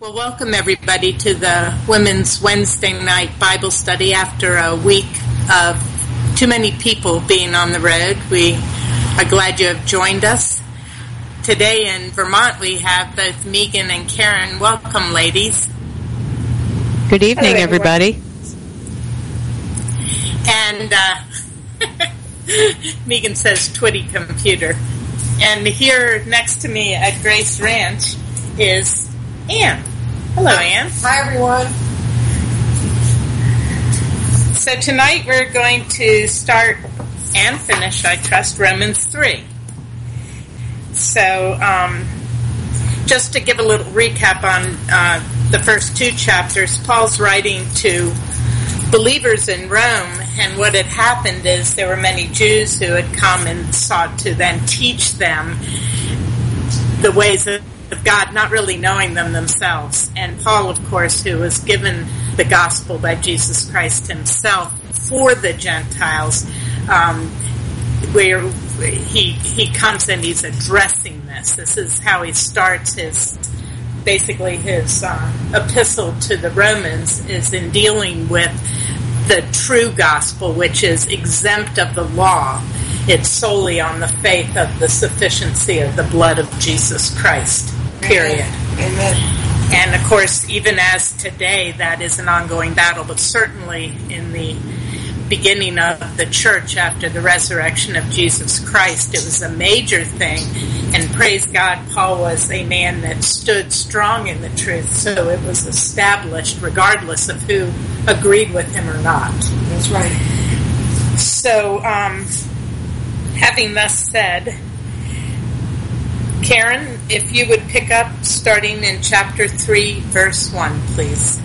Well, welcome everybody to the Women's Wednesday night Bible study after a week of too many people being on the road. We are glad you have joined us. Today in Vermont we have both Megan and Karen. Welcome, ladies. Good evening, everybody. And Megan says Twitty computer. And here next to me at Grace Ranch is Ann. Hello, Ann. Hi, everyone. So tonight we're going to start and finish, I trust, Romans 3. So just to give a little recap on the first two chapters, Paul's writing to believers in Rome, and what had happened is there were many Jews who had come and sought to then teach them the ways of God, not really knowing them themselves. And Paul, of course, who was given the gospel by Jesus Christ himself for the Gentiles, where he comes and he's addressing this. This is how he starts his epistle to the Romans, is in dealing with the true gospel, which is exempt of the law. It's solely on the faith of the sufficiency of the blood of Jesus Christ, period. Amen. And of course, even as today, that is an ongoing battle, but certainly in the beginning of the church after the resurrection of Jesus Christ, it was a major thing. And praise God, Paul was a man that stood strong in the truth, so it was established regardless of who agreed with him or not. That's right. So, having thus said, Karen, if you would pick up starting in chapter 3, verse 1, please.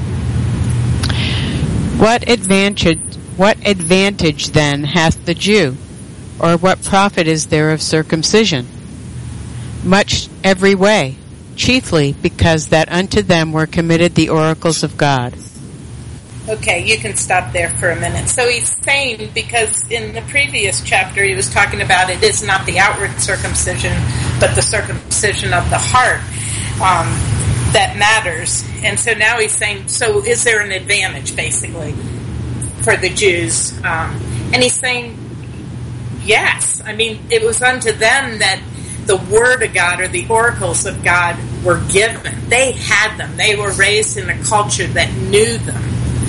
What advantage then hath the Jew? Or what profit is there of circumcision? Much every way, chiefly because that unto them were committed the oracles of God. Okay, you can stop there for a minute. So he's saying, because in the previous chapter he was talking about it is not the outward circumcision, but the circumcision of the heart that matters. And so now he's saying, so is there an advantage, basically, for the Jews? And he's saying, yes. I mean, it was unto them that the Word of God or the oracles of God were given. They had them. They were raised in a culture that knew them.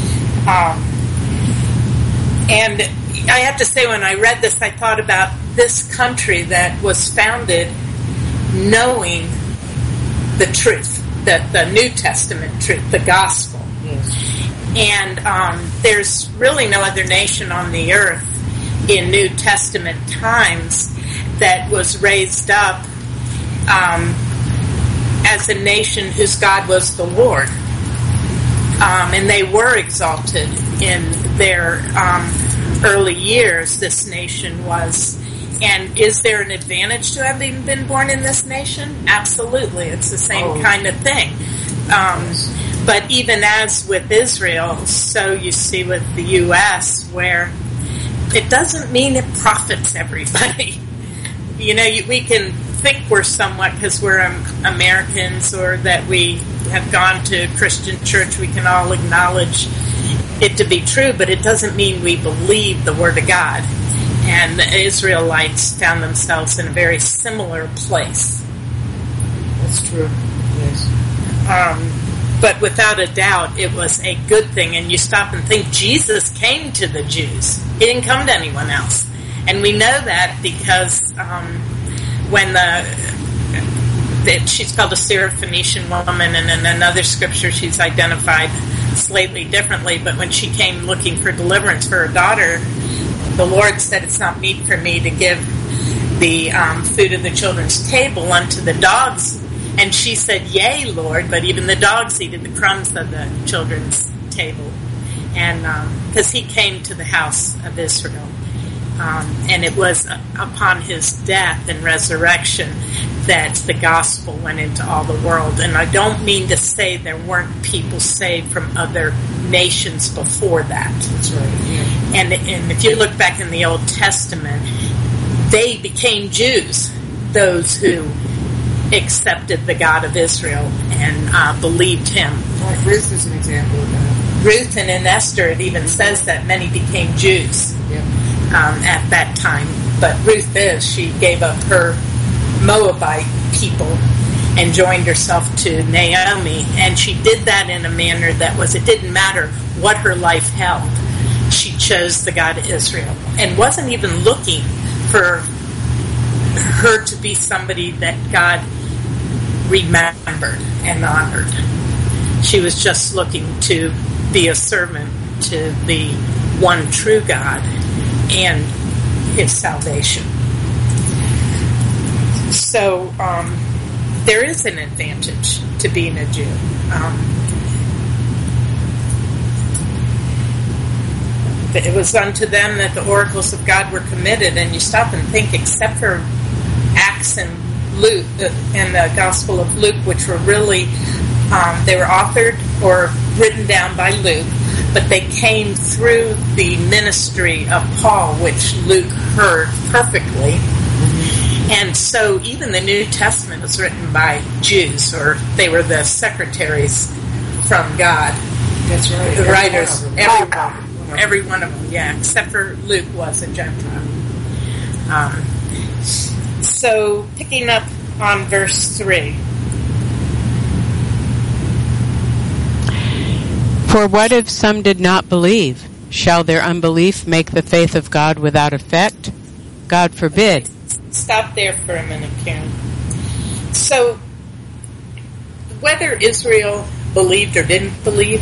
And I have to say, when I read this, I thought about this country that was founded knowing the truth, the New Testament truth, the gospel. Yes. And there's really no other nation on the earth in New Testament times that was raised up as a nation whose God was the Lord. And they were exalted in their early years, this nation was. And is there an advantage to having been born in this nation? Absolutely. It's the same kind of thing. But even as with Israel, so you see with the U.S., where it doesn't mean it profits everybody. You know, we can think we're somewhat, because we're Americans, or that we have gone to Christian church, we can all acknowledge it to be true, but it doesn't mean we believe the Word of God. And the Israelites found themselves in a very similar place. That's true. Yes. But without a doubt, it was a good thing. And you stop and think, Jesus came to the Jews. He didn't come to anyone else. And we know that because when she's called a Syrophoenician woman, and in another scripture she's identified slightly differently, but when she came looking for deliverance for her daughter, the Lord said, it's not meet for me to give the food of the children's table unto the dogs. And she said, yea, Lord, but even the dogs eat the crumbs of the children's table. And because he came to the house of Israel. And it was upon his death and resurrection that the gospel went into all the world. And I don't mean to say there weren't people saved from other nations before that. That's right. Yeah. And if you look back in the Old Testament, they became Jews, those who accepted the God of Israel and believed him. Like Ruth is an example of that. Ruth and in Esther, it even says that many became Jews at that time. But Ruth she gave up her Moabite people and joined herself to Naomi. And she did that in a manner that it didn't matter what her life held. She chose the God of Israel and wasn't even looking for her to be somebody that God remembered and honored. She was just looking to be a servant to the one true God and his salvation. So there is an advantage to being a Jew. It was unto them that the oracles of God were committed, and you stop and think, except for Acts and Luke and the Gospel of Luke, which were really they were authored or written down by Luke, but they came through the ministry of Paul, which Luke heard perfectly. And so even the New Testament was written by Jews, or they were the secretaries from God. That's right. The writers, every one of them, except for Luke was a Gentile. So picking up on verse 3. For what if some did not believe? Shall their unbelief make the faith of God without effect? God forbid. Stop there for a minute, Karen. So, whether Israel believed or didn't believe,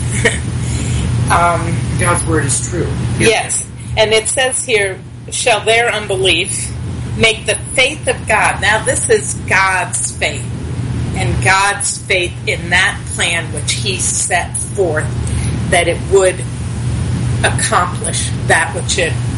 God's word is true. Yes. And it says here, shall their unbelief make the faith of God. Now, this is God's faith, and God's faith in that plan which he set forth, that it would accomplish that which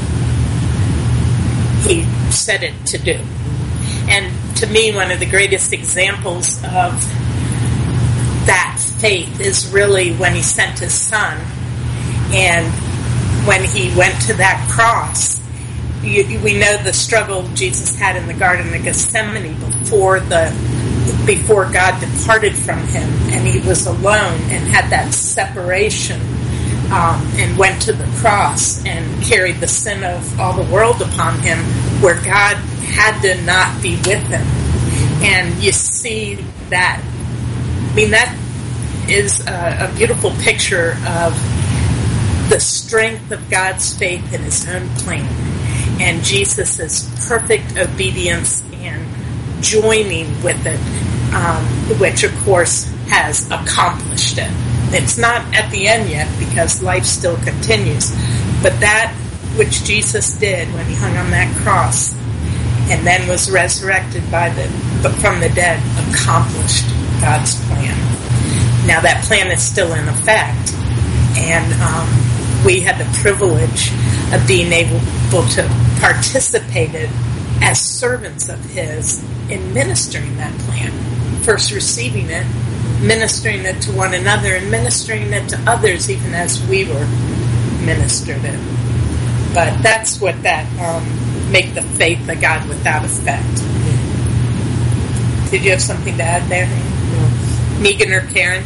he set it to do. And to me, one of the greatest examples of that faith is really when he sent his son, and when he went to that cross. We know the struggle Jesus had in the Garden of Gethsemane before God departed from him, and he was alone and had that separation, and went to the cross and carried the sin of all the world upon him, where God had to not be with him. And you see that. I mean, that is a beautiful picture of the strength of God's faith in his own plan, and Jesus' perfect obedience and joining with it, which of course has accomplished it. It's not at the end yet, because life still continues, but that which Jesus did when he hung on that cross and then was resurrected from the dead accomplished God's plan. Now that plan is still in effect, and we had the privilege of being able to participate in as servants of his in ministering that plan. First receiving it, ministering it to one another, and ministering it to others even as we were ministered it. But that's what that make the faith of God without effect. Did you have something to add there? No. Megan or Karen?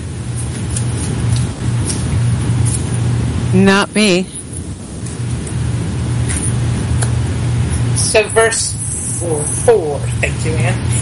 Not me. So verse 4. Thank you,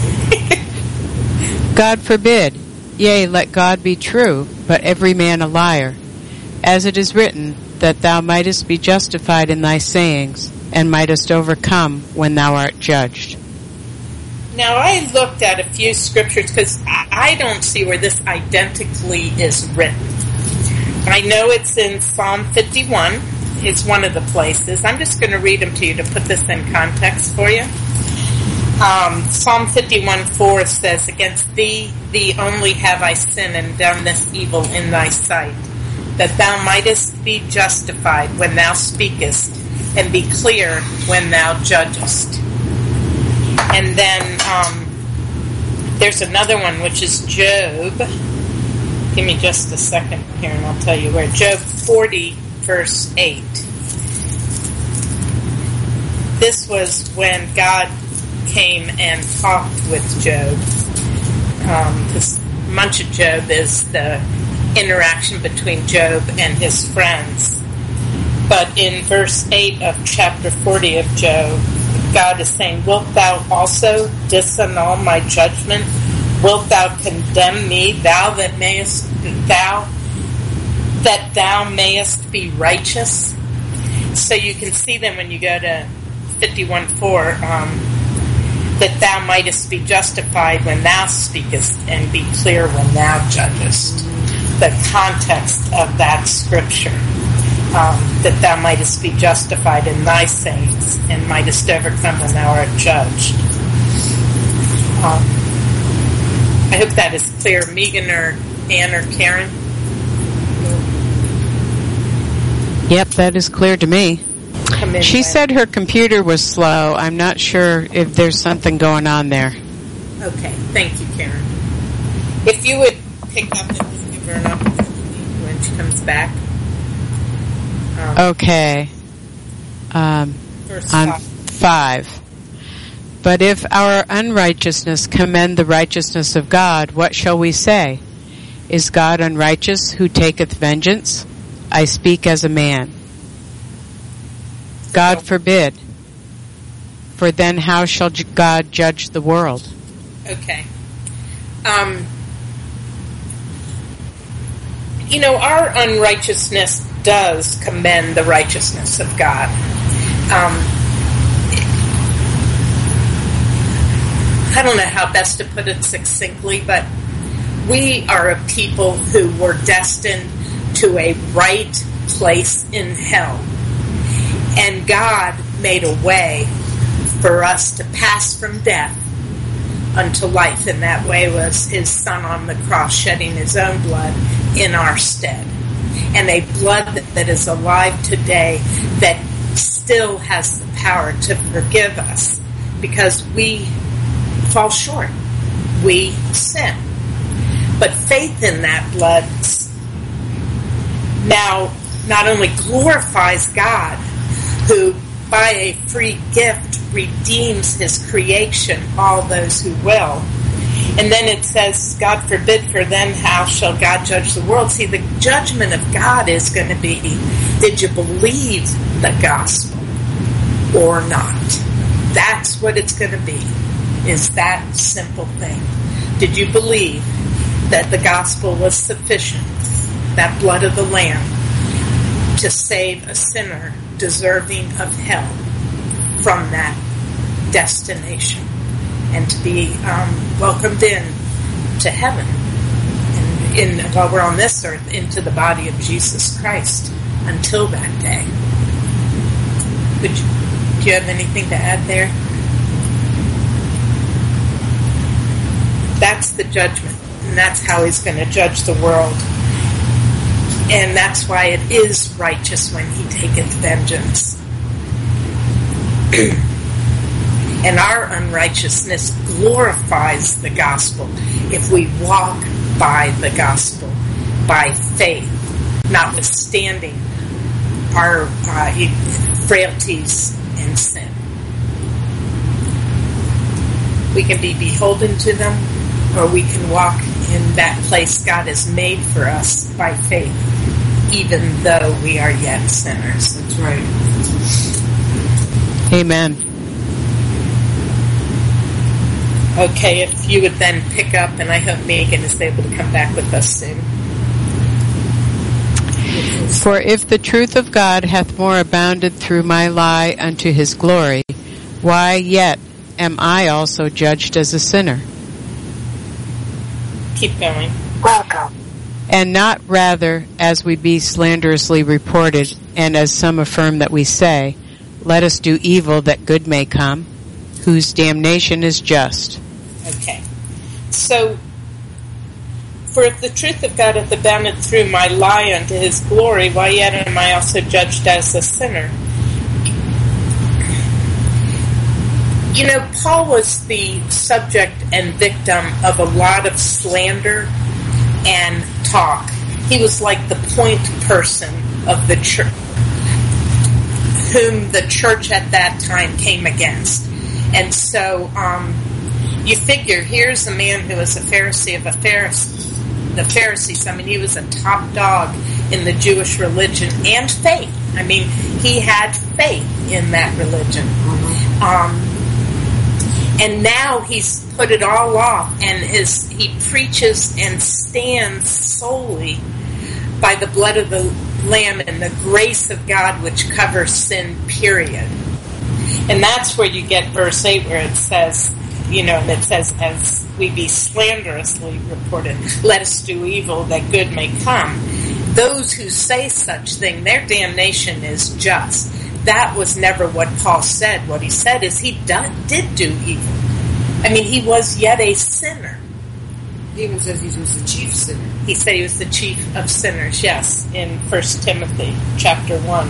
Ann. God forbid. Yea, let God be true, but every man a liar. As it is written, that thou mightest be justified in thy sayings, and mightest overcome when thou art judged. Now, I looked at a few scriptures, because I don't see where this identically is written. I know it's in Psalm 51. Is one of the places. I'm just going to read them to you to put this in context for you. Psalm 51:4 says, against thee only have I sinned and done this evil in thy sight, that thou mightest be justified when thou speakest, and be clear when thou judgest. And then there's another one, which is Job. Give me just a second here and I'll tell you where. Job 40, verse 8. This was when God came and talked with Job. because much of Job is the interaction between Job and his friends. But in verse 8 of chapter 40 of Job, God is saying, wilt thou also disannul my judgment? Wilt thou condemn me, thou that thou mayest be righteous? So you can see them when you go to 51:4, that thou mightest be justified when thou speakest, and be clear when thou judgest. The context of that scripture, that thou mightest be justified in thy sayings, and mightest overcome when thou art judged. I hope that is clear. Megan or Ann or Karen? Yep, that is clear to me. She said her computer was slow. I'm not sure if there's something going on there. Okay, thank you, Karen. If you would pick up and give her an opportunity when she comes back. Okay. Verse on 5. But if our unrighteousness commend the righteousness of God, what shall we say? Is God unrighteous who taketh vengeance? I speak as a man. God forbid. For then how shall God judge the world? Okay. Our unrighteousness does commend the righteousness of God. I don't know how best to put it succinctly, but we are a people who were destined to a right place in hell. And God made a way for us to pass from death unto life. And that way was his Son on the cross shedding his own blood in our stead. And a blood that is alive today that still has the power to forgive us because we fall short. We sin. But faith in that blood now not only glorifies God, who by a free gift redeems his creation, all those who will. And then it says, God forbid, for then how shall God judge the world? See, the judgment of God is going to be, did you believe the gospel or not? That's what it's going to be, is that simple thing. Did you believe that the gospel was sufficient, that blood of the Lamb, to save a sinner deserving of hell from that destination and to be welcomed in to heaven and while we're on this earth into the body of Jesus Christ until that day. Do you have anything to add there? That's the judgment, and that's how he's going to judge the world. And that's why it is righteous when he taketh vengeance. And our unrighteousness glorifies the gospel if we walk by the gospel, by faith, notwithstanding our frailties and sin. We can be beholden to them, or we can walk in that place God has made for us by faith, even though we are yet sinners. That's right. Amen. Okay, if you would then pick up, and I hope Megan is able to come back with us soon. For if the truth of God hath more abounded through my lie unto his glory, why yet am I also judged as a sinner? Keep going. Welcome. And not rather as we be slanderously reported, and as some affirm that we say, let us do evil that good may come, whose damnation is just. Okay. So, for if the truth of God hath abounded through my lie unto his glory, why yet am I also judged as a sinner? You know, Paul was the subject and victim of a lot of slander and talk. He was like the point person of the church, whom the church at that time came against. And so you figure, here's a man who was a Pharisee of a Pharisee. The Pharisees, I mean, he was a top dog in the Jewish religion and faith. I mean, he had faith in that religion. And now he's put it all off, and he preaches and stands solely by the blood of the Lamb and the grace of God which covers sin, period. And that's where you get verse 8 where it says, that says, as we be slanderously reported, let us do evil that good may come. Those who say such thing, their damnation is just. That was never what Paul said. What he said is he did do evil. I mean, he was yet a sinner. He even says he was the chief sinner. He said he was the chief of sinners, yes, in 1 Timothy chapter 1.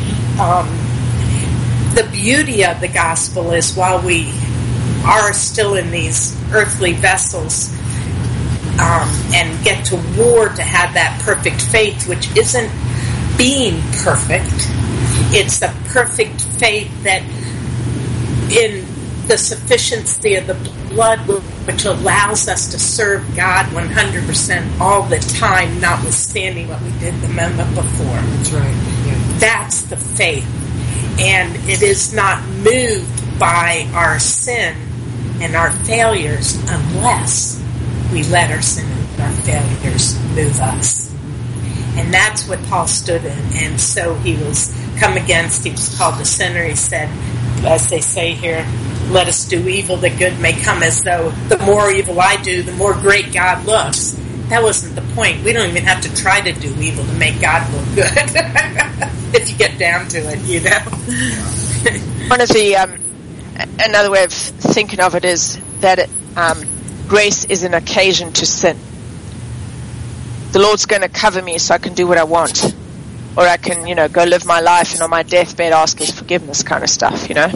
The beauty of the gospel is while we are still in these earthly vessels and get to war to have that perfect faith, which isn't being perfect. It's a perfect faith that in the sufficiency of the blood, which allows us to serve God 100% all the time, notwithstanding what we did the moment before. That's right. Yeah. That's the faith. And it is not moved by our sin and our failures unless we let our sin and our failures move us. And that's what Paul stood in. And so he was come against, he was called a sinner. He said, as they say here, let us do evil that good may come, as though the more evil I do, the more great God looks. That wasn't the point. We don't even have to try to do evil to make God look good. If you get down to it, One of the, another way of thinking of it is that grace is an occasion to sin. The Lord's going to cover me so I can do what I want. Or I can, go live my life and on my deathbed ask His forgiveness kind of stuff, Yeah.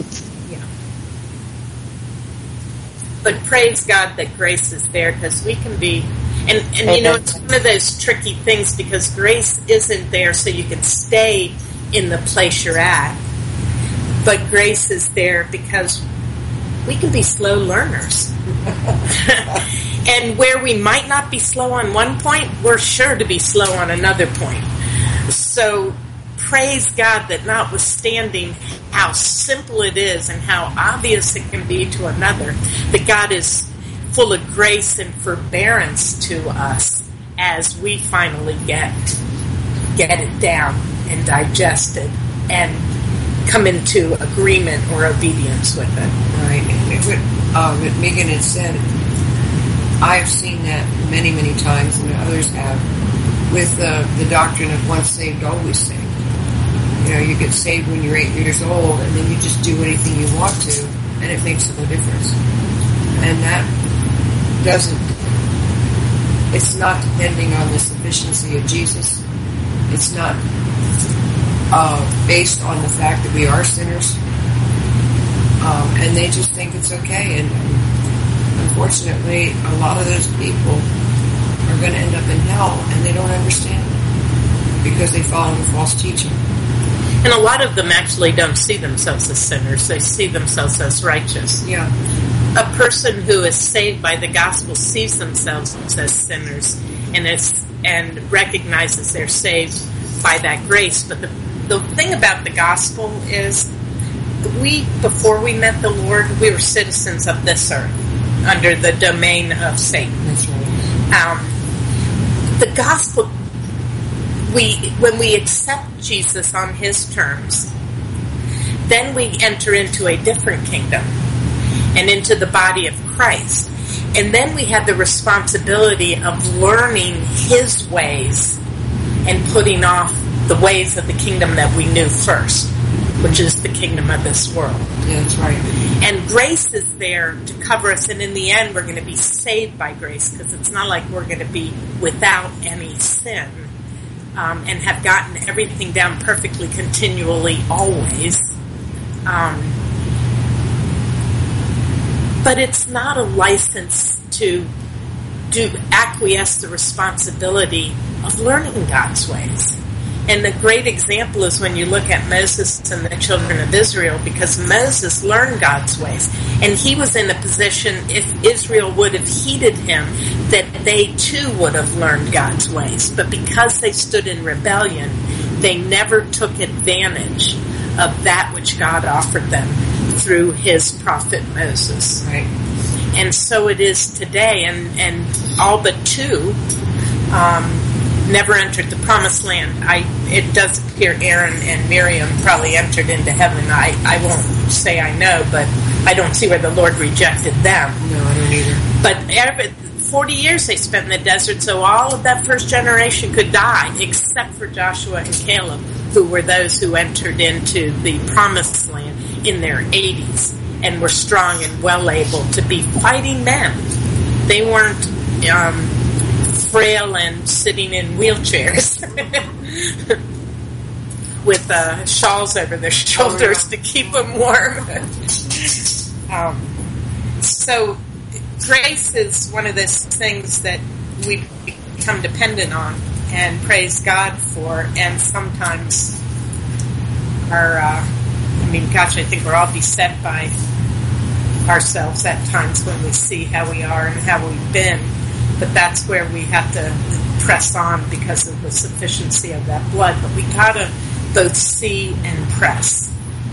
But praise God that grace is there, because we can be, and it's one of those tricky things, because grace isn't there so you can stay in the place you're at. But grace is there because we can be slow learners. And where we might not be slow on one point, we're sure to be slow on another point. So praise God that notwithstanding how simple it is and how obvious it can be to another, that God is full of grace and forbearance to us as we finally get it down and digest it and come into agreement or obedience with it. Right. What Megan had said, I've seen that many, many times, and others have, with the doctrine of once saved, always saved. You get saved when you're 8 years old, and then you just do anything you want to, and it makes no difference. And that it's not depending on the sufficiency of Jesus. It's not based on the fact that we are sinners. And they just think it's okay. And unfortunately, a lot of those people are going to end up in hell, and they don't understand it because they follow the false teaching. And a lot of them actually don't see themselves as sinners. They see themselves as righteous. Yeah. A person who is saved by the gospel sees themselves as sinners and recognizes they're saved by that grace. But the thing about the gospel is before we met the Lord, we were citizens of this earth under the domain of Satan. That's right. The gospel, when we accept Jesus on His terms, then we enter into a different kingdom and into the body of Christ. And then we have the responsibility of learning His ways and putting off the ways of the kingdom that we knew first, which is the kingdom of this world. Yeah, that's right. And grace is there to cover us, and in the end we're going to be saved by grace, because it's not like we're going to be without any sin and have gotten everything down perfectly, continually, always. But it's not a license to acquiesce the responsibility of learning God's ways. And the great example is when you look at Moses and the children of Israel, because Moses learned God's ways. And he was in a position, if Israel would have heeded him, that they too would have learned God's ways. But because they stood in rebellion, they never took advantage of that which God offered them through his prophet Moses. Right. And so it is today, and all but two never entered the promised land. It does appear Aaron and Miriam probably entered into heaven. I won't say I know, but I don't see where the Lord rejected them. No, I don't either. But 40 years they spent in the desert, so all of that first generation could die, except for Joshua and Caleb, who were those who entered into the promised land in their 80s and were strong and well able to be fighting men. They weren't frail and sitting in wheelchairs with shawls over their shoulders to keep them warm. So grace is one of those things that we become dependent on and praise God for, and sometimes I think we're all beset by ourselves at times when we see how we are and how we've been. But that's where we have to press on because of the sufficiency of that blood. But we gotta both see and press.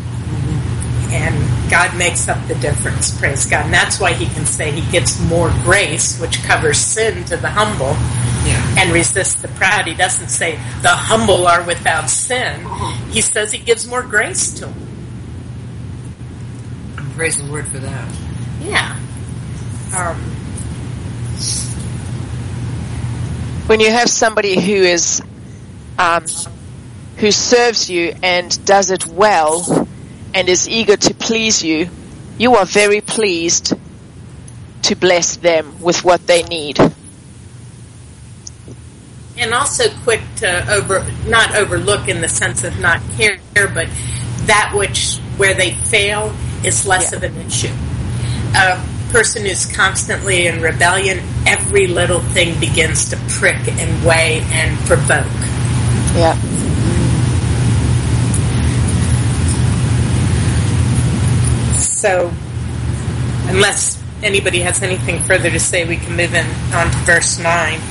And God makes up the difference, praise God. And that's why he can say he gives more grace, which covers sin, to the humble, and resists the proud. He doesn't say the humble are without sin. He says he gives more grace to them. Praise the Lord for that. Yeah. When you have somebody who is who serves you and does it well and is eager to please you, you are very pleased to bless them with what they need. And also quick to not overlook in the sense of not care, but that where they fail is less of an issue. A person who's constantly in rebellion, every little thing begins to prick and weigh and provoke. Yeah. So, unless anybody has anything further to say, we can move on to verse 9.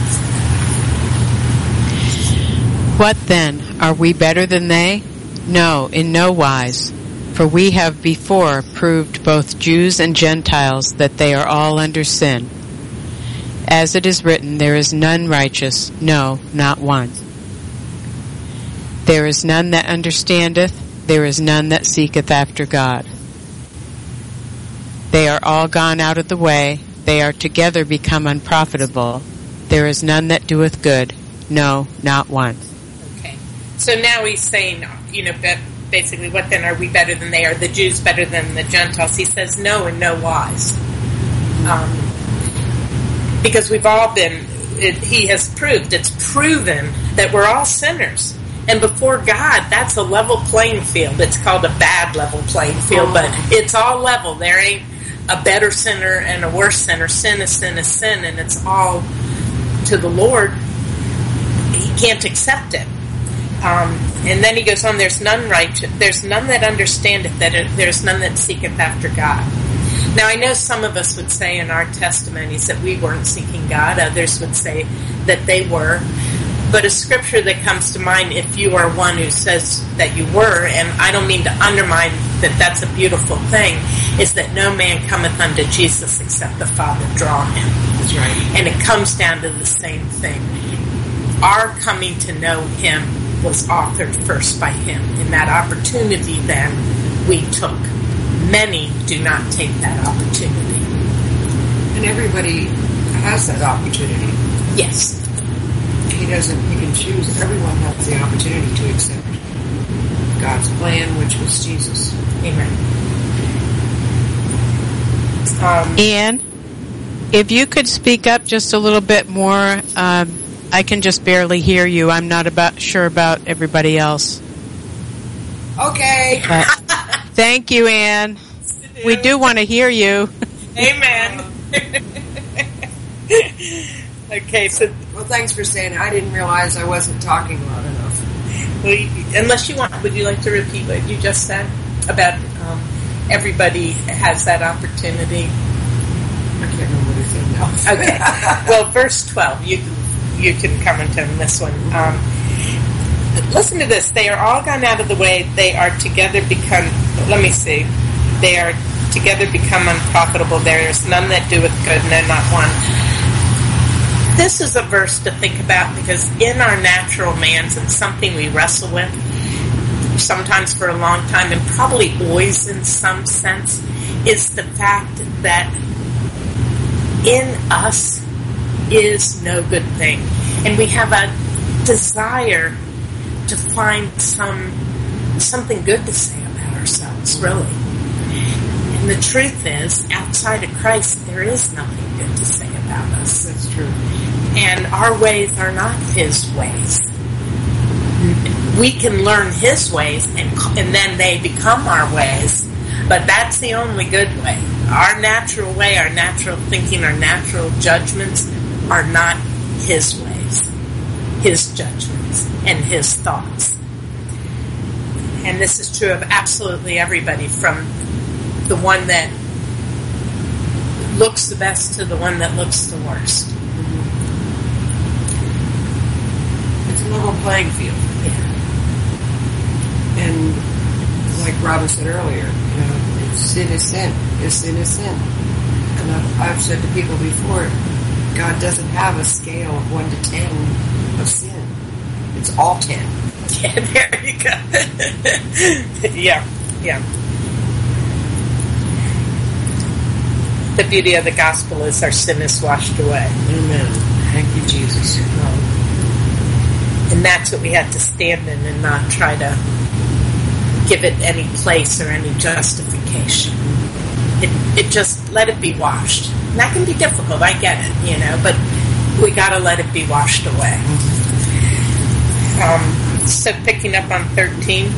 What then? Are we better than they? No, in no wise. For we have before proved both Jews and Gentiles that they are all under sin. As it is written, there is none righteous, no, not one. There is none that understandeth, there is none that seeketh after God. They are all gone out of the way, they are together become unprofitable. There is none that doeth good, no, not one. Okay. So now he's saying, basically, what then are we better than they? Are the Jews better than the Gentiles? He says no in no wise. Because we've all been, he has proved, it's proven that we're all sinners. And before God, that's a level playing field. It's called a bad level playing field, but it's all level. There ain't a better sinner and a worse sinner. Sin is sin is sin, and it's all to the Lord. He can't accept it. And then he goes on, there's none righteous, there's none that understandeth, there's none that seeketh after God. Now, I know some of us would say in our testimonies that we weren't seeking God. Others would say that they were. But a scripture that comes to mind, if you are one who says that you were, and I don't mean to undermine that that's a beautiful thing, is that no man cometh unto Jesus except the Father draw him. That's right. And it comes down to the same thing. Our coming to know him was authored first by him. And that opportunity then we took. Many do not take that opportunity. And everybody has that opportunity. Yes. He can choose. Everyone has the opportunity to accept God's plan, which was Jesus. Amen. Anne, if you could speak up just a little bit more, I can just barely hear you. I'm not sure about everybody else. Okay. Thank you, Anne. We do want to hear you. Amen. Okay, so... Well, thanks for saying it. I didn't realize I wasn't talking loud enough. Unless you want, would you like to repeat what you just said about everybody has that opportunity? I can't remember what it said now. Okay. Well, verse 12, you can comment on this one. Listen to this. They are all gone out of the way. They are together become, let me see. They are together become unprofitable. There is none that doeth good, no, not one. This is a verse to think about because in our natural man's, and something we wrestle with sometimes for a long time, and probably always in some sense, is the fact that in us is no good thing. And we have a desire to find something good to say about ourselves, really. And the truth is, outside of Christ, there is nothing good to say about us. That's true. And our ways are not His ways. We can learn His ways, and then they become our ways. But that's the only good way. Our natural way, our natural thinking, our natural judgments are not His ways, His judgments, and His thoughts. And this is true of absolutely everybody, from the one that looks the best to the one that looks the worst. It's a level playing field. Yeah. And like Robin said earlier, sin is sin. Sin is sin. And I've said to people before, God doesn't have a scale of 1 to 10 of sin. It's all 10. Yeah, there you go. Yeah. The beauty of the gospel is our sin is washed away. Amen. Thank you, Jesus. And that's what we have to stand in and not try to give it any place or any justification. It just, let it be washed. And that can be difficult, I get it, but we gotta let it be washed away. So picking up on 13.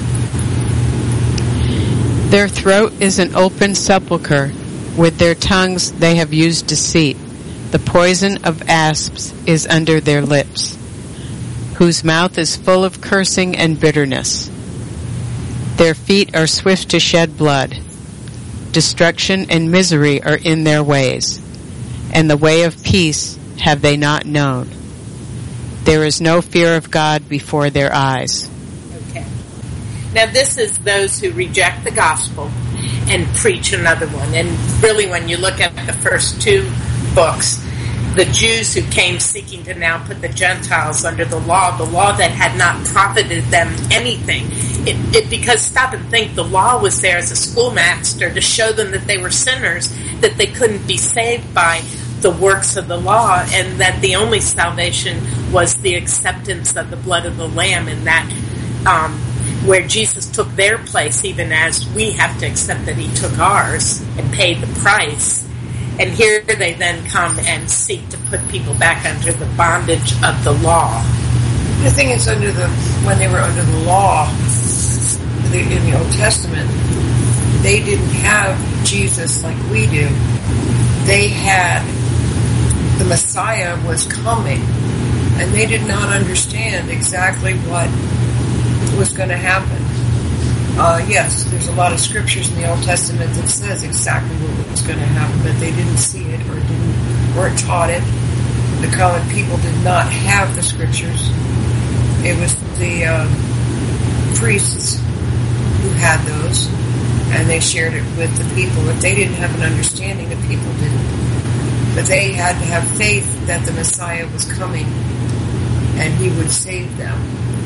Their throat is an open sepulchre. With their tongues they have used deceit. The poison of asps is under their lips, whose mouth is full of cursing and bitterness. Their feet are swift to shed blood. Destruction and misery are in their ways, and the way of peace have they not known. There is no fear of God before their eyes. Okay. Now this is those who reject the gospel and preach another one. And really, when you look at the first two books, the Jews who came seeking to now put the Gentiles under the law that had not profited them anything. Because stop and think, the law was there as a schoolmaster to show them that they were sinners, that they couldn't be saved by the works of the law, and that the only salvation was the acceptance of the blood of the Lamb, and that where Jesus took their place, even as we have to accept that He took ours and paid the price. And here they then come and seek to put people back under the bondage of the law. The thing is, when they were under the law in the Old Testament, they didn't have Jesus like we do. They had the Messiah was coming, and they did not understand exactly what was going to happen. Yes, there's a lot of scriptures in the Old Testament that says exactly what was going to happen, but they didn't see it or weren't taught it. The common people did not have the scriptures. It was the priests who had those, and they shared it with the people. But they didn't have an understanding, the people didn't. But they had to have faith that the Messiah was coming and He would save them.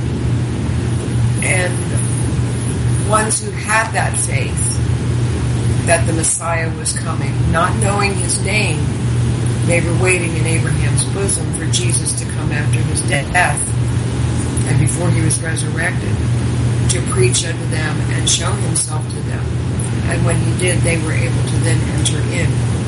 And ones who had that faith that the Messiah was coming, not knowing His name, they were waiting in Abraham's bosom for Jesus to come after His death and before He was resurrected to preach unto them and show Himself to them. And when He did, they were able to then enter in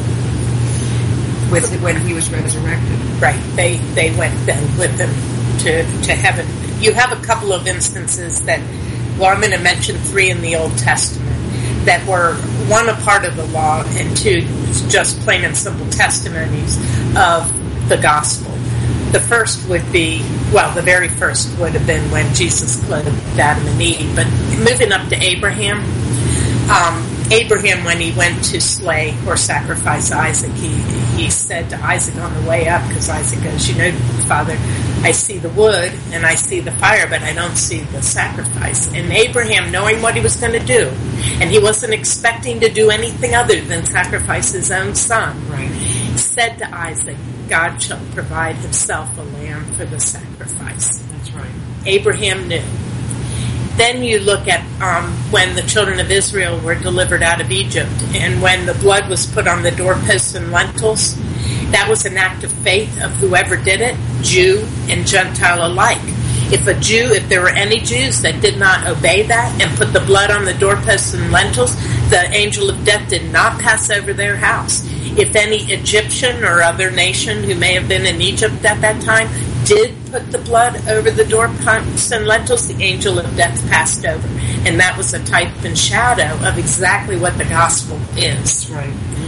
when He was resurrected. Right. They went then with Him to heaven. You have a couple of instances that, well, I'm going to mention 3 in the Old Testament that were, one, a part of the law, and 2, just plain and simple testimonies of the gospel. The first would be, the very first would have been when Jesus clothed Adam and Eve. But moving up to Abraham, Abraham, when he went to slay or sacrifice Isaac, he said to Isaac on the way up, because Isaac goes, Father, I see the wood and I see the fire, but I don't see the sacrifice. And Abraham, knowing what he was going to do, and he wasn't expecting to do anything other than sacrifice his own son, right, said to Isaac, God shall provide himself a lamb for the sacrifice. That's right. Abraham knew. Then you look at when the children of Israel were delivered out of Egypt, and when the blood was put on the doorposts and lintels, that was an act of faith of whoever did it, Jew and Gentile alike. If there were any Jews that did not obey that and put the blood on the doorposts and lintels, the angel of death did not pass over their house. If any Egyptian or other nation who may have been in Egypt at that time did put the blood over the doorposts and lintels, the angel of death passed over. And that was a type and shadow of exactly what the gospel is. That's right.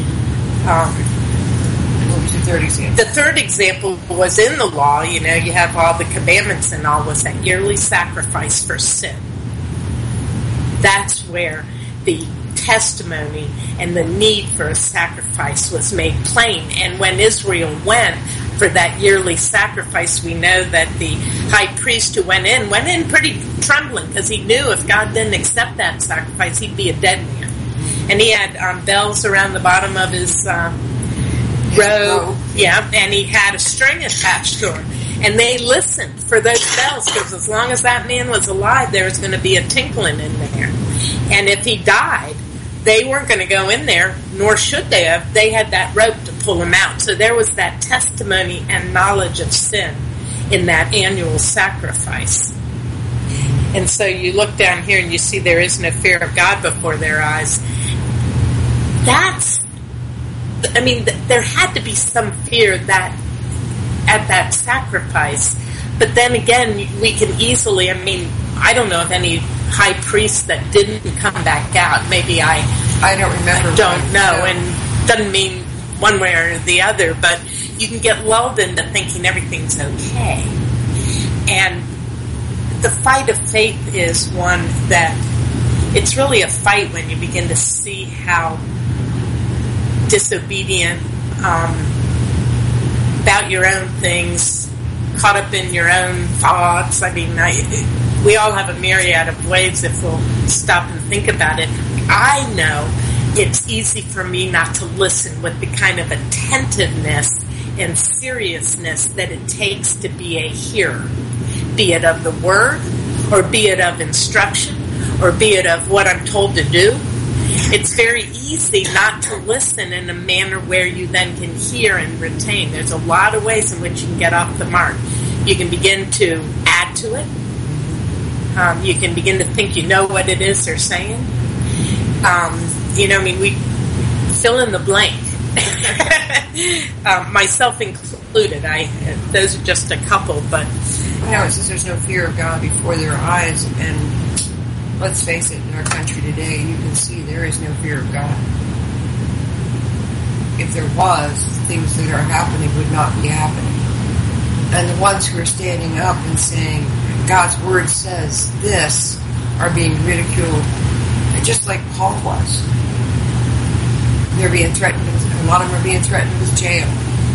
What was the third example? The third example was in the law. You have all the commandments and all, was that yearly sacrifice for sin. That's where the testimony and the need for a sacrifice was made plain. And when Israel went for that yearly sacrifice, we know that the high priest who went in pretty trembling, because he knew if God didn't accept that sacrifice, he'd be a dead man. And he had bells around the bottom of his robe, and he had a string attached to him. And they listened for those bells, because as long as that man was alive, there was going to be a tinkling in there. And if he died, they weren't going to go in there, nor should they have. They had that rope to pull him out. So there was that testimony and knowledge of sin in that annual sacrifice. And so you look down here and you see there is no fear of God before their eyes. There had to be some fear that at that sacrifice. But then again, we can easily, I don't know of any high priest that didn't come back out. Maybe I don't remember. I don't know, and doesn't mean one way or the other, but you can get lulled into thinking everything's okay. And the fight of faith is one that it's really a fight when you begin to see how disobedient about your own things, caught up in your own thoughts. We all have a myriad of ways if we'll stop and think about it. I know it's easy for me not to listen with the kind of attentiveness and seriousness that it takes to be a hearer, be it of the word, or be it of instruction, or be it of what I'm told to do. It's very easy not to listen in a manner where you then can hear and retain. There's a lot of ways in which you can get off the mark. You can begin to add to it. You can begin to think you know what it is they're saying. We fill in the blank. Myself included. Those are just a couple, but... it says there's no fear of God before their eyes, and let's face it, in our country today, you can see there is no fear of God. If there was, things that are happening would not be happening. And the ones who are standing up and saying, God's word says this, are being ridiculed, just like Paul was. They're being threatened. A lot of them are being threatened with jail.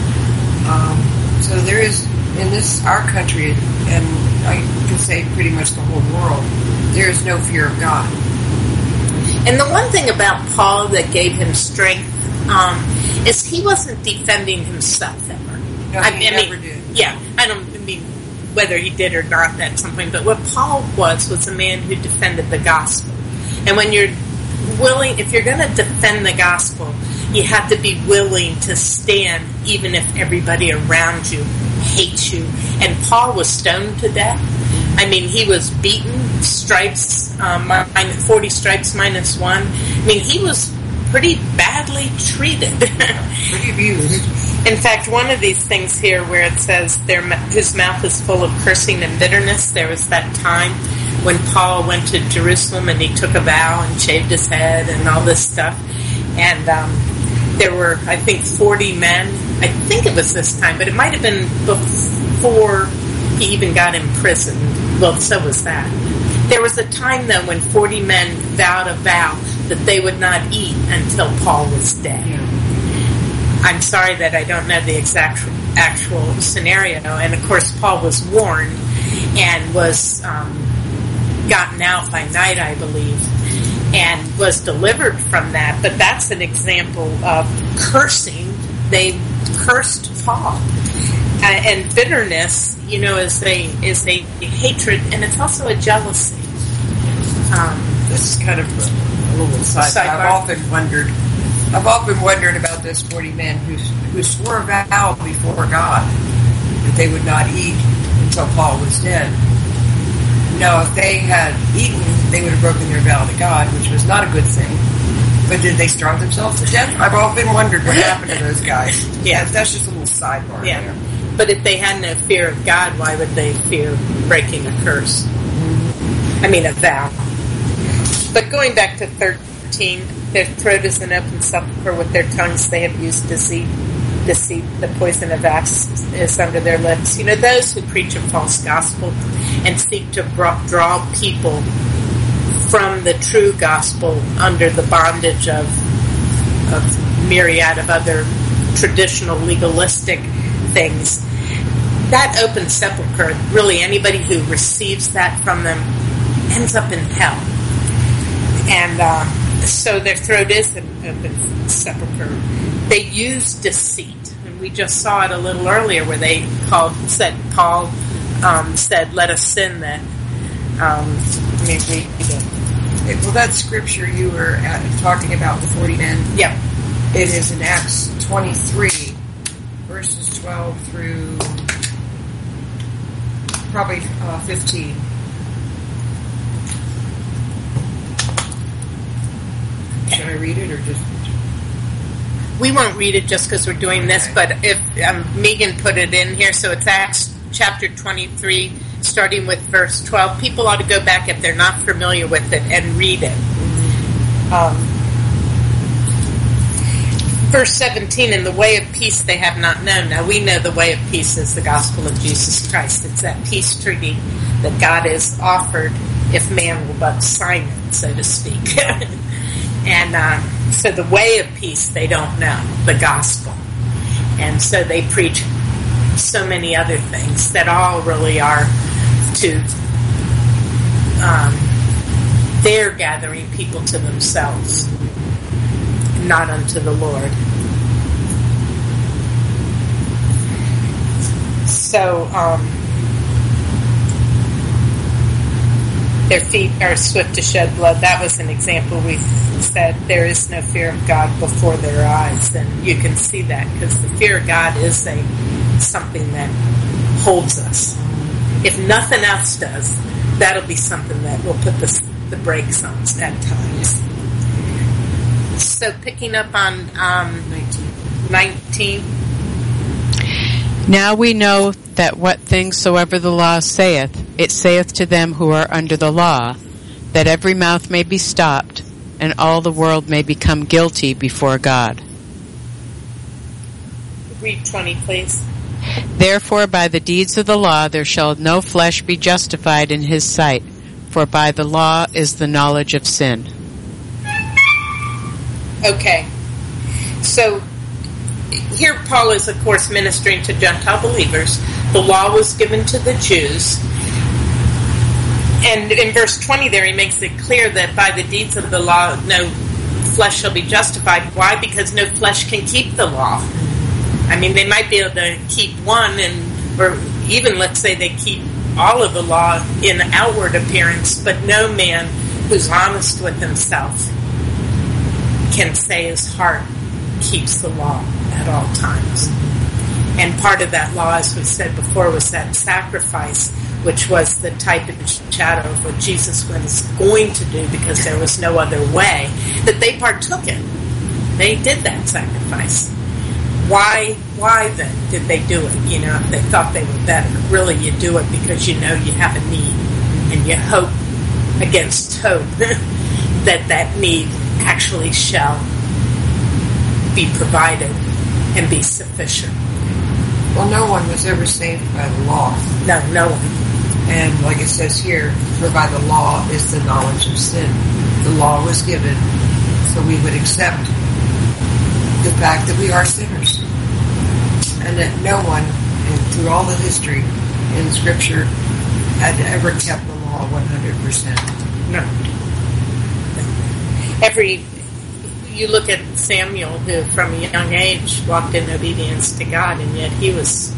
So there is, in our country, and I can say pretty much the whole world, there is no fear of God. And the one thing about Paul that gave him strength is he wasn't defending himself ever. No, he never did. Yeah, I don't mean whether he did or not at some point, but what Paul was a man who defended the gospel. And when you're willing, if you're going to defend the gospel, you have to be willing to stand even if everybody around you hates you. And Paul was stoned to death. He was beaten, stripes, 40 stripes minus one. He was pretty badly treated. Pretty abused. In fact, one of these things here where it says his mouth is full of cursing and bitterness, there was that time when Paul went to Jerusalem and he took a vow and shaved his head and all this stuff. And there were, I think, 40 men I think it was this time, but it might have been before he even got imprisoned. Well, so was that. There was a time, though, when 40 men vowed a vow that they would not eat until Paul was dead. Yeah. I'm sorry that I don't know the actual scenario. And, of course, Paul was warned and was gotten out by night, I believe, and was delivered from that. But that's an example of cursing. They cursed Paul. And bitterness, is a hatred, and it's also a jealousy. This is kind of a little sidebar. I've often wondered about those 40 men who swore a vow before God that they would not eat until Paul was dead. Now, if they had eaten, they would have broken their vow to God, which was not a good thing. But did they starve themselves to death? I've often wondered what happened to those guys. Yeah. That's just a little sidebar there. But if they had no fear of God, why would they fear breaking a curse? I mean, a vow. But going back to 13, their throat is an open sepulchre, with their tongues they have used deceit. The poison of asps is under their lips. Those who preach a false gospel and seek to draw people from the true gospel under the bondage of myriad of other traditional legalistic things. That open sepulchre, really anybody who receives that from them ends up in hell. And so their throat is an open sepulchre. They use deceit. And we just saw it a little earlier where Paul said, let us sin then. Let me read it. Well, that scripture you were talking about, the 40 men. Yeah. It is in Acts 23, verses 12 through probably 15. Should I read it or just... We won't read it just because we're doing this, but if Megan put it in here, so it's Acts chapter 23, starting with verse 12. People ought to go back if they're not familiar with it and read it. Verse 17, in the way of peace they have not known. Now we know the way of peace is the gospel of Jesus Christ. It's that peace treaty that God has offered if man will but sign it, so to speak. And so the way of peace they don't know, the gospel. And so they preach so many other things that all really are to they're gathering people to themselves, not unto the Lord. So their feet are swift to shed blood. That was an example. We said there is no fear of God before their eyes, and you can see that because the fear of God is something that holds us. If nothing else does, that'll be something that will put the brakes on at times. So picking up on 19. Now we know that what things soever the law saith, it saith to them who are under the law, that every mouth may be stopped, and all the world may become guilty before God. Read 20, please. Therefore by the deeds of the law there shall no flesh be justified in his sight, for by the law is the knowledge of sin. Okay. So here Paul is, of course, ministering to Gentile believers. The law was given to the Jews. And in verse 20 there, he makes it clear that by the deeds of the law, no flesh shall be justified. Why? Because no flesh can keep the law. I mean, they might be able to keep one, or even, let's say, they keep all of the law in outward appearance, but no man who's honest with himself can say his heart keeps the law at all times. And part of that law, as we said before, was that sacrifice, which was the type and shadow of what Jesus was going to do because there was no other way, that they partook in. They did that sacrifice. Why then did they do it? If they thought they were better. Really, you do it because you know you have a need, and you hope against hope that need actually shall be provided and be sufficient. Well, no one was ever saved by the law. No one. And like it says here, for by the law is the knowledge of sin. The law was given so we would accept the fact that we are sinners. And that no one, through all the history in Scripture, had ever kept the law 100%. No. You look at Samuel, who from a young age walked in obedience to God, and yet he was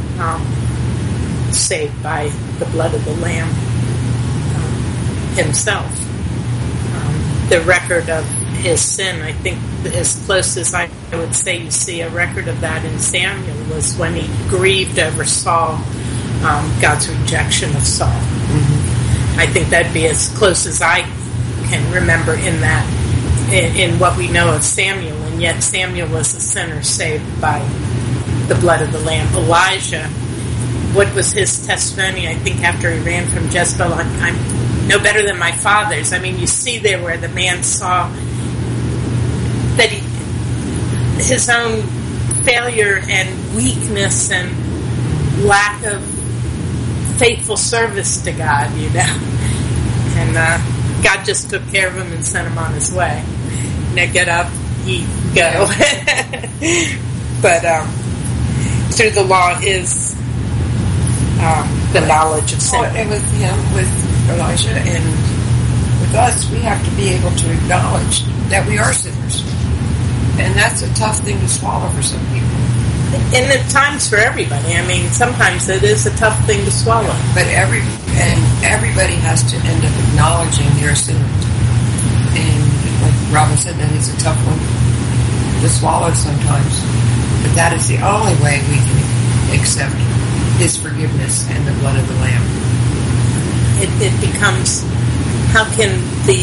saved by the blood of the Lamb himself. The record of his sin, I think, as close as I would say you see a record of that in Samuel, was when he grieved over Saul, God's rejection of Saul. Mm-hmm. I think that'd be as close as I can remember in that, in what we know of Samuel, and yet Samuel was a sinner saved by the blood of the Lamb. Elijah, what was his testimony? I think after he ran from Jezebel, I'm no better than my fathers. I mean, you see there where the man saw that his own failure and weakness and lack of faithful service to God, and God just took care of him and sent him on his way. Now get up, eat, go. But through the law is the knowledge of sin. And with him, with Elijah, and with us, we have to be able to acknowledge that we are sinners. And that's a tough thing to swallow for some people. And at times for everybody. I mean, sometimes it is a tough thing to swallow. But everybody has to end up acknowledging they're a sinner. And like Robin said, that is a tough one to swallow sometimes. But that is the only way we can accept His forgiveness and the blood of the Lamb. It becomes, how can the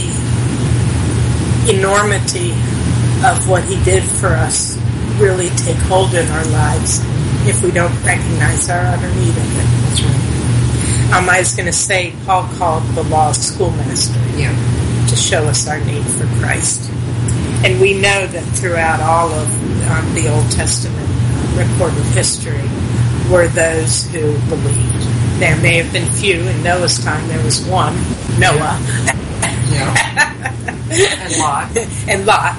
enormity of what He did for us really take hold in our lives if we don't recognize our utter need of it? That's right. I was going to say, Paul called the law schoolmaster to show us our need for Christ. And we know that throughout all of the Old Testament recorded history were those who believed. There may have been few. In Noah's time, there was one, Noah. And Lot. And Lot.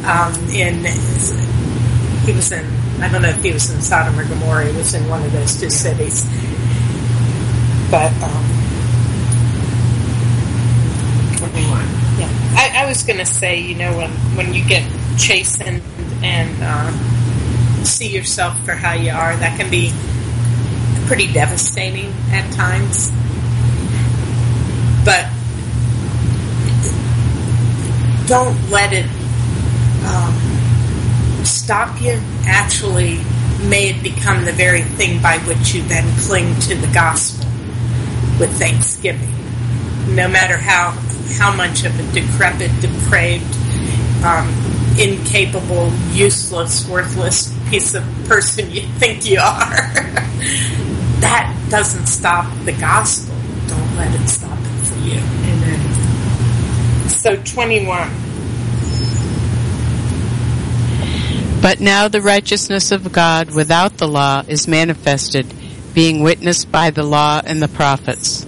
He was in, I don't know if he was in Sodom or Gomorrah. He was in one of those two cities. But, 21. Yeah. I was going to say, when you get chastened and see yourself for how you are, that can be pretty devastating at times. But don't let it stop you. Actually, may it become the very thing by which you then cling to the gospel with thanksgiving. No matter how much of a decrepit, depraved, incapable, useless, worthless piece of person you think you are, that doesn't stop the gospel. Don't let it stop it for you. Amen. So 21. But now the righteousness of God without the law is manifested, being witnessed by the law and the prophets.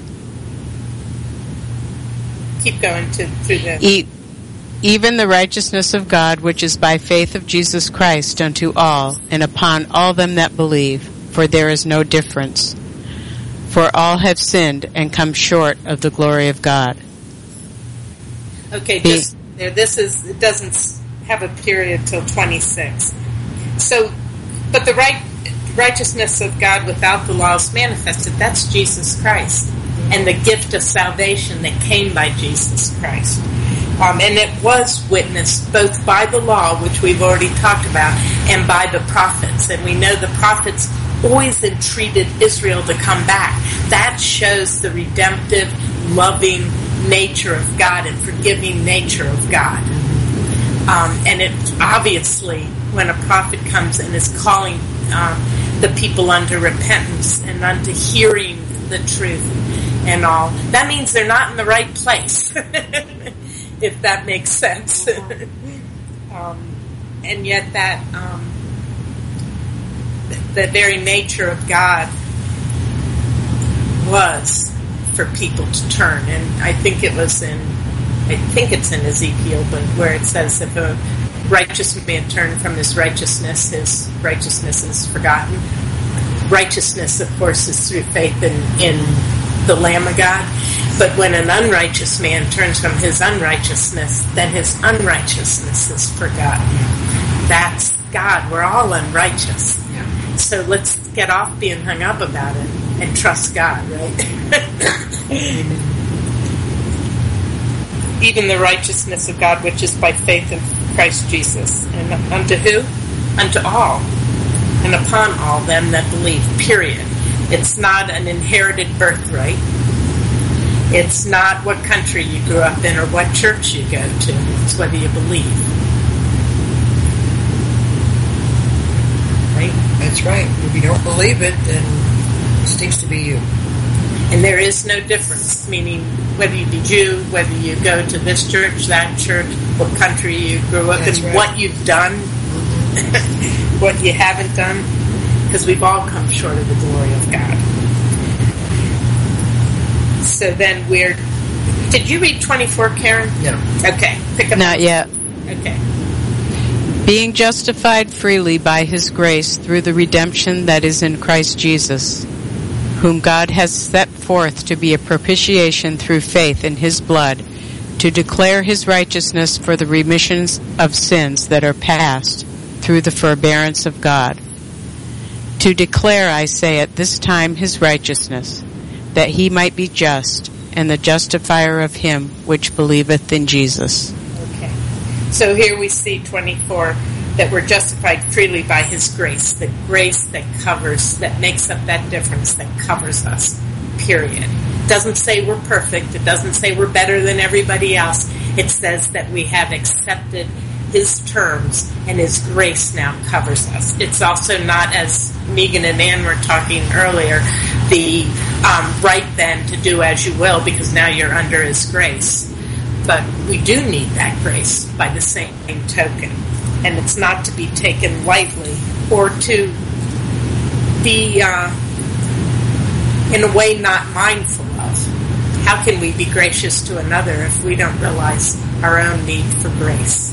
Keep going through the... Even the righteousness of God, which is by faith of Jesus Christ unto all, and upon all them that believe, for there is no difference. For all have sinned and come short of the glory of God. Okay, just there. It doesn't have a period till 26. So, but the righteousness of God without the law is manifested. That's Jesus Christ and the gift of salvation that came by Jesus Christ. And it was witnessed both by the law, which we've already talked about, and by the prophets. And we know the prophets always entreated Israel to come back. That shows the redemptive, loving nature of God and forgiving nature of God. And it obviously, when a prophet comes and is calling the people unto repentance and unto hearing the truth and all, that means they're not in the right place, if that makes sense. And yet that the very nature of God was for people to turn. And I think it's in Ezekiel, but where it says if a righteous man turn from his righteousness is forgotten. Righteousness, of course, is through faith in the Lamb of God. But when an unrighteous man turns from his unrighteousness, then his unrighteousness is forgotten. That's God. We're all unrighteous. Yeah. So let's get off being hung up about it and trust God, right? Even the righteousness of God, which is by faith in Christ Jesus. And unto who? Unto all. And upon all them that believe, period. It's not an inherited birthright. It's not what country you grew up in or what church you go to. It's whether you believe. Right? That's right. If you don't believe it, then it stinks to be you. And there is no difference, meaning whether you be Jew, whether you go to this church, that church, what country you grew up in, what you've done, what you haven't done, because we've all come short of the glory of God. So then did you read 24, Karen? No. Okay. Pick up. Not yet. Okay. Being justified freely by his grace through the redemption that is in Christ Jesus, whom God has set forth to be a propitiation through faith in his blood, to declare his righteousness for the remissions of sins that are past through the forbearance of God. To declare, I say, at this time his righteousness, that he might be just, and the justifier of him which believeth in Jesus. Okay. So here we see 24, that we're justified freely by his grace, the grace that covers, that makes up that difference, that covers us, period. It doesn't say we're perfect. It doesn't say we're better than everybody else. It says that we have accepted his terms, and his grace now covers us. It's also not, as Megan and Ann were talking earlier, the right then to do as you will, because now you're under his grace. But we do need that grace by the same token. And it's not to be taken lightly or to be, in a way, not mindful of. How can we be gracious to another if we don't realize our own need for grace?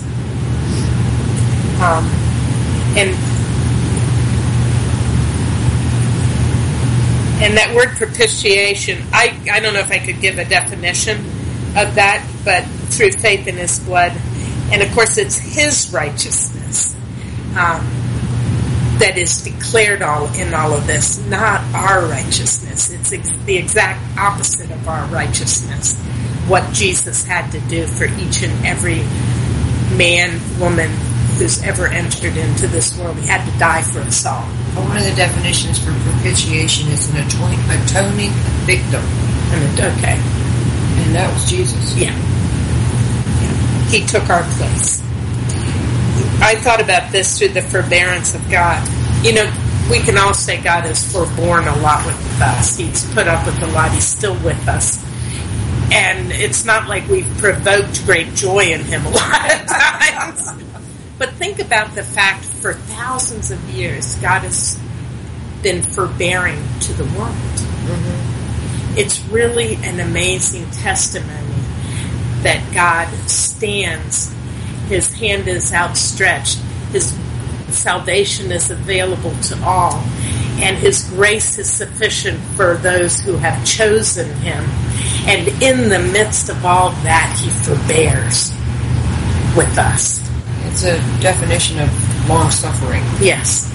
And that word propitiation, I don't know if I could give a definition of that, but through faith in his blood. And of course it's his righteousness that is declared in all of this, not our righteousness. It's the exact opposite of our righteousness. What Jesus had to do for each and every man, woman who's ever entered into this world. He had to die for us all. Well, one of the definitions for propitiation is an atoning victim. Okay. And that was Jesus. Yeah. He took our place. I thought about this through the forbearance of God. You know, we can all say God has forborne a lot with us. He's put up with a lot. He's still with us. And it's not like we've provoked great joy in him a lot of times. But think about the fact for thousands of years, God has been forbearing to the world. Mm-hmm. It's really an amazing testimony that God stands. His hand is outstretched. His salvation is available to all. And his grace is sufficient for those who have chosen him. And in the midst of all that, he forbears with us. It's a definition of long-suffering. Yes.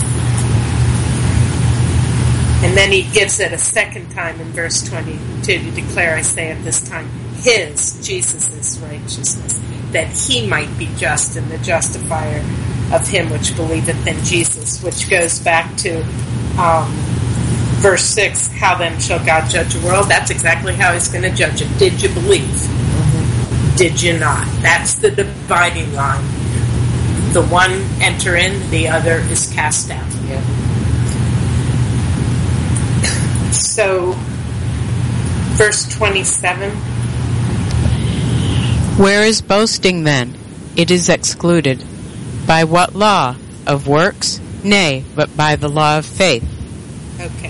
And then he gives it a second time in verse 22 to declare, I say at this time, his, Jesus' righteousness, that he might be just and the justifier of him which believeth in Jesus, which goes back to verse 6, how then shall God judge the world? That's exactly how he's going to judge it. Did you believe? Mm-hmm. Did you not? That's the dividing line. The one enter in, the other is cast out. Yeah. So, verse 27. Where is boasting then? It is excluded. By what law? Of works? Nay, but by the law of faith. Okay.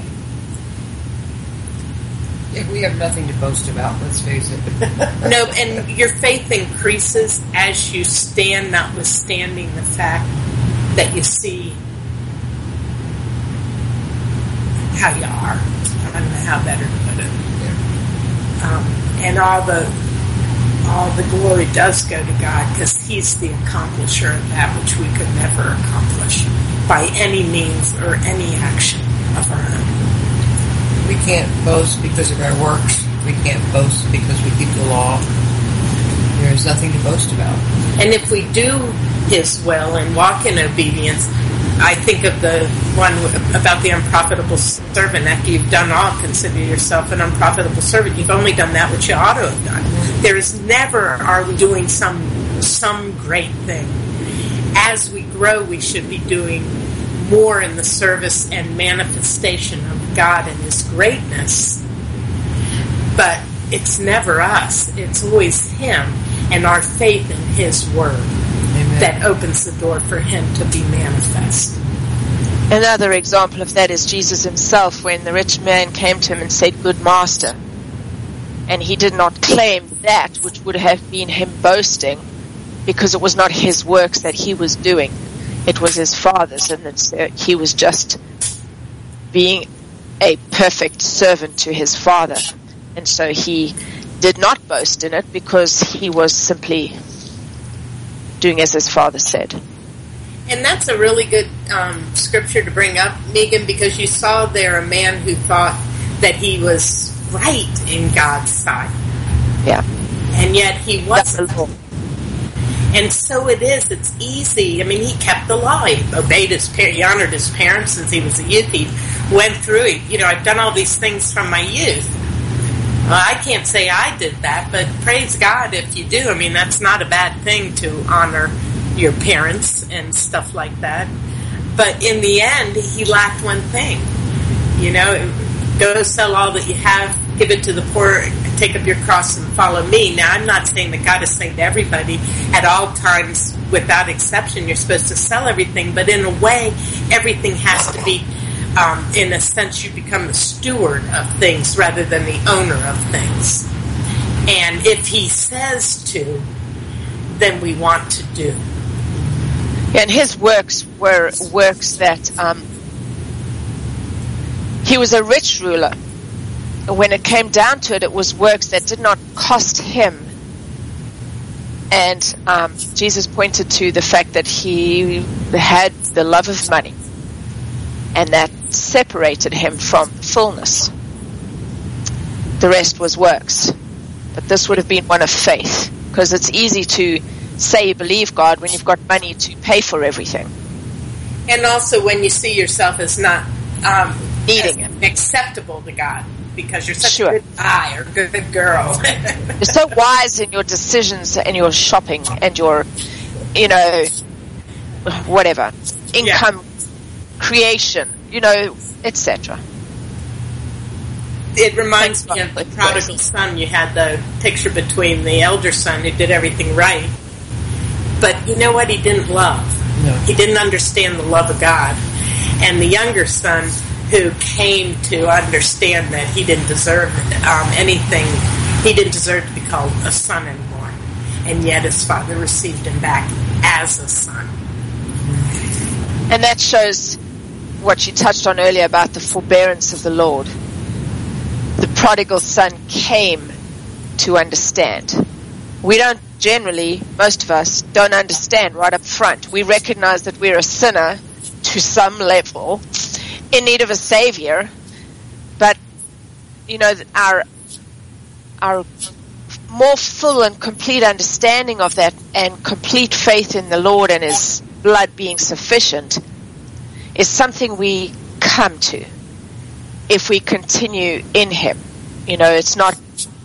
Yeah, we have nothing to boast about, let's face it. No, and your faith increases as you stand, notwithstanding the fact that you see how you are. I don't know how better to put it. And all the glory does go to God, because He's the accomplisher of that which we could never accomplish by any means or any action of our own. We can't boast because of our works. We can't boast because we keep the law. There's nothing to boast about. And if we do His will and walk in obedience, I think of the one about the unprofitable servant. After you've done all, consider yourself an unprofitable servant. You've only done that which you ought to have done. There is never are we doing some great thing. As we grow, we should be doing more in the service and manifestation of God and His greatness. But it's never us. It's always Him and our faith in His Word. Amen. That opens the door for Him to be manifest. Another example of that is Jesus Himself, when the rich man came to Him and said, "Good Master." And He did not claim that which would have been Him boasting, because it was not His works that He was doing. It was His Father's, and He was just being a perfect servant to His Father. And so He did not boast in it, because He was simply doing as His Father said. And that's a really good scripture to bring up, Megan, because you saw there a man who thought that he was right in God's sight. Yeah. And yet he wasn't. And so it is. It's easy. I mean, he kept the law. He obeyed his parents. He honored his parents since he was a youth. He went through it. You know, I've done all these things from my youth. Well, I can't say I did that, but praise God if you do. I mean, that's not a bad thing to honor your parents and stuff like that. But in the end, he lacked one thing. You know, go sell all that you have, give it to the poor, take up your cross and follow me. Now, I'm not saying that God is saying to everybody at all times, without exception, you're supposed to sell everything. But in a way, everything has to be, in a sense, you become the steward of things rather than the owner of things. And if He says to, then we want to do. And His works were works that He was a rich ruler. When it came down to it, it was works that did not cost Him. And Jesus pointed to the fact that He had the love of money, and that separated Him from fullness. The rest was works. But this would have been one of faith, because it's easy to say you believe God when you've got money to pay for everything. And also when you see yourself as not needing it, acceptable to God, because you're such sure. a good guy or good girl. You're so wise in your decisions and your shopping and your, you know, whatever, income creation, you know, etc. It reminds me of the prodigal son. You had the picture between the elder son who did everything right, but you know what? He didn't love. No. He didn't understand the love of God. And the younger son who came to understand that he didn't deserve anything. He didn't deserve to be called a son anymore. And yet his father received him back as a son. And that shows what you touched on earlier about the forbearance of the Lord. The prodigal son came to understand. We don't generally, most of us, don't understand right up front. We recognize that we're a sinner to some level, in need of a savior, but, you know, our more full and complete understanding of that and complete faith in the Lord and His blood being sufficient is something we come to if we continue in Him. You know, it's not,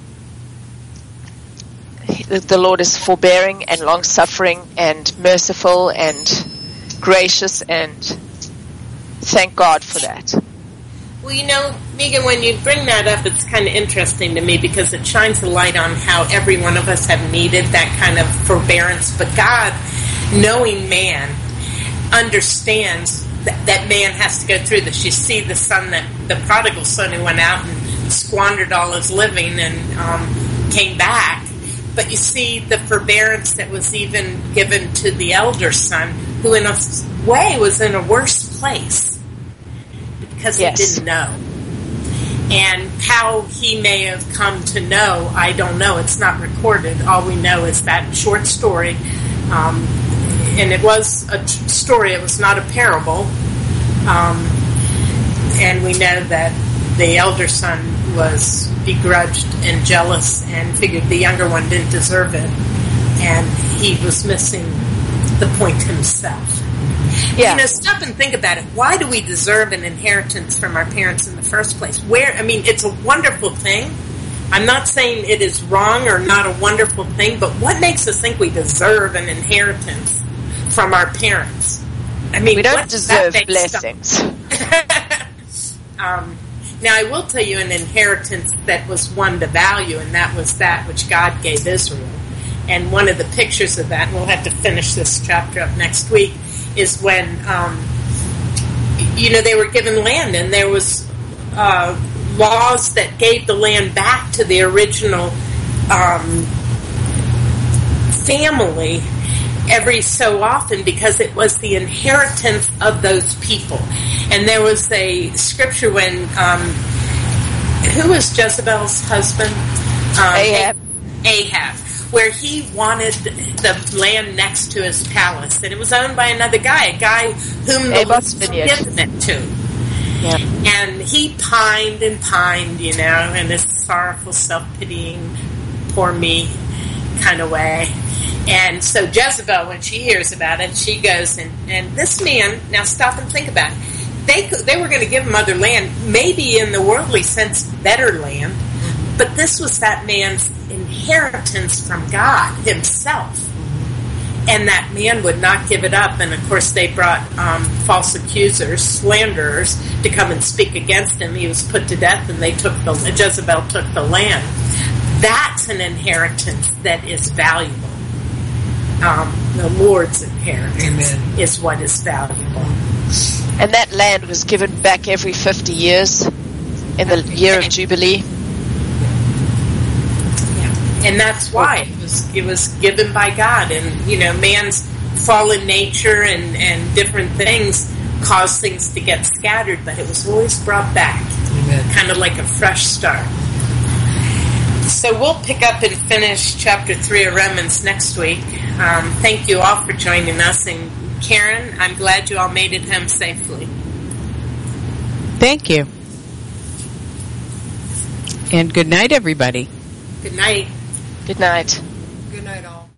the Lord is forbearing and long-suffering and merciful and gracious, and thank God for that. Well, you know, Megan, when you bring that up, it's kind of interesting to me because it shines a light on how every one of us have needed that kind of forbearance. But God, knowing man, understands that man has to go through this. You see the prodigal son who went out and squandered all his living and came back. But you see the forbearance that was even given to the elder son, who in a way was in a worse place because he didn't know. And how he may have come to know, I don't know. It's not recorded. All we know is that short story. And it was a story. It was not a parable. And we know that the elder son was begrudged and jealous and figured the younger one didn't deserve it. And he was missing the point himself. Yeah. Stop and think about it. Why do we deserve an inheritance from our parents in the first place? It's a wonderful thing. I'm not saying it is wrong or not a wonderful thing, but what makes us think we deserve an inheritance from our parents? We don't deserve blessings. Now, I will tell you an inheritance that was one to value, and that was that which God gave Israel. And one of the pictures of that, and we'll have to finish this chapter up next week, is when, they were given land, and there was laws that gave the land back to the original family every so often because it was the inheritance of those people. And there was a scripture when, who was Jezebel's husband? Ahab. Where he wanted the land next to his palace. And it was owned by another guy, a guy whom the Lord had given it to. Yep. And he pined and pined, in this sorrowful, self-pitying, poor me kind of way. And so Jezebel, when she hears about it, she goes, and this man, now stop and think about it. They were going to give him other land, maybe in the worldly sense, better land. But this was that man's inheritance from God himself. And that man would not give it up. And, of course, they brought false accusers, slanderers, to come and speak against him. He was put to death, and Jezebel took the land. That's an inheritance that is valuable. The Lord's inheritance is what is valuable. And that land was given back every 50 years in the year of Jubilee. And that's why it was given by God. And, man's fallen nature and different things cause things to get scattered, but it was always brought back. Amen. Kind of like a fresh start. So we'll pick up and finish chapter 3 of Romans next week. Thank you all for joining us. And Karen, I'm glad you all made it home safely. Thank you. And good night, everybody. Good night. Good night. Good night, all.